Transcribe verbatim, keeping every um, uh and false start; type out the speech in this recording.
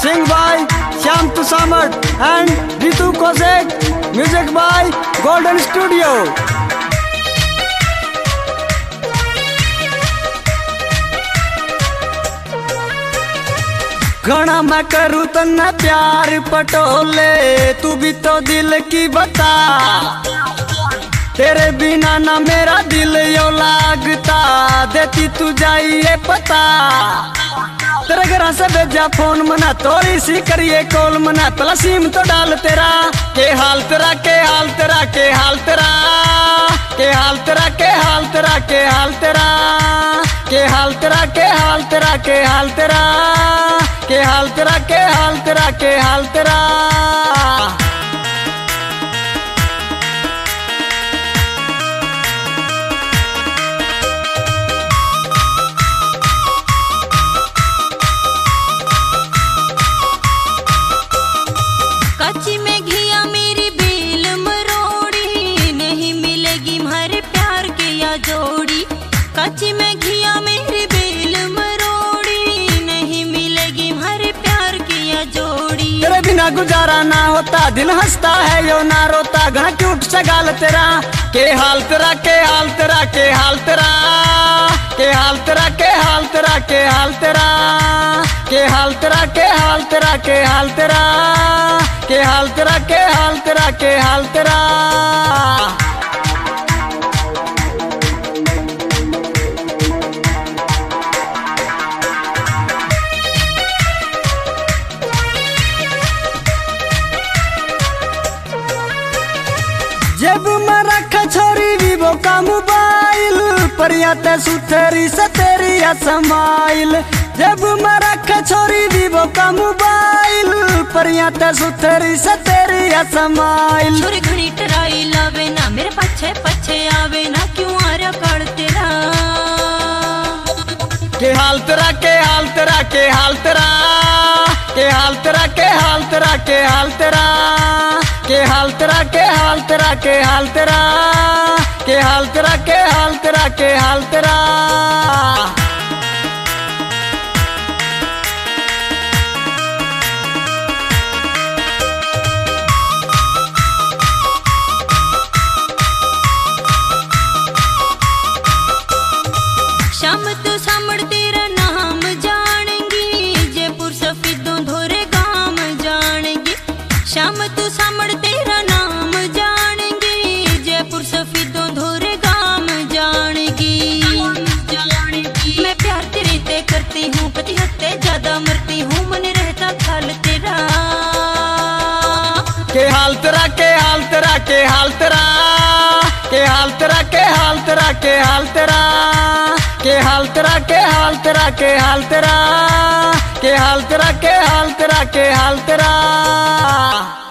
Sing by Shyam Tusamat and Ritu Kosek. Music by Golden Studio. घना मैं करूँ तना प्यार पटोले, तू भी तो दिल की बता। तेरे बिना ना मेरा दिल यो लागता, देती तू जाइए पता। तेरे घर से भेजा फोन मना, थोड़ी सी करिए कॉल मना। तला सिम तो डाल तेरा, के हाल तेरा के हाल तेरा के हाल तेरा के हाल तेरा के हाल तेरा के हाल तेरा के हाल तेरा के हाल तेरा के हाल तेरा के हाल तेरा के हाल तेरा के हाल तेरा। कच्ची में घिया मेरी बेल मरोड़ी, नहीं मिलेगी हमारे प्यार के या जोड़ी। कच्ची में घिया मेरी बेल मरोड़ी, नहीं मिलेगी हमारे प्यार की या जोड़ी। तेरे बिना गुजारा ना होता, दिल हंसता है यो ना रोता। घना क्यूट सा गाल तेरा, के हाल तेरा के हाल तेरा के हाल तेरा के हाल तेरा के हाल तेरा के हाल तेरा के हाल तेरा के हाल तेरा के हाल तेरा के हाल तेरा के हाल तेरा के हाल तेरा। जब मैं रखा छोरी वीवो का मोबाइल, परिया ते सुथरी से तेरी समाइल। जब मैं रखा छोरी वीवो का मोबाइल, परिया ते सुथरी से तेरी समाइल। छोरी घड़ी टराई लावे ना, मेरे पछे पछे आवे ना, क्यों आ रहा कर तेरा। के हाल तेरा के हाल तेरा के हाल तेरा के हाल तेरा के हाल तेरा के हाल तेरा के हाल तेरा के हाल तेरा के हाल तेरा के हाल तेरा के हाल तेरा के हाल तेरा। श्याम तू सामड़ तेरा नाम जानेंगी, जयपुर सफेदों धोरे गाम जानेंगी। श्याम तू सामड़ तेरा नाम जानेंगी, जयपुर सफेदों धोरे गाम जानेंगी। मैं प्यार तेरे ते करती हूँ, कति हत्ते ज्यादा मरती हूँ, मन रहता ख्याल तेरा। के हाल तेरा के हाल तेरा के हाल तेरा के हाल तेरा के हाल तेरा के हाल तेरा के हाल तेरा के हाल तेरा के हाल तेरा के हाल तेरा के हाल तेरा के हाल तेरा।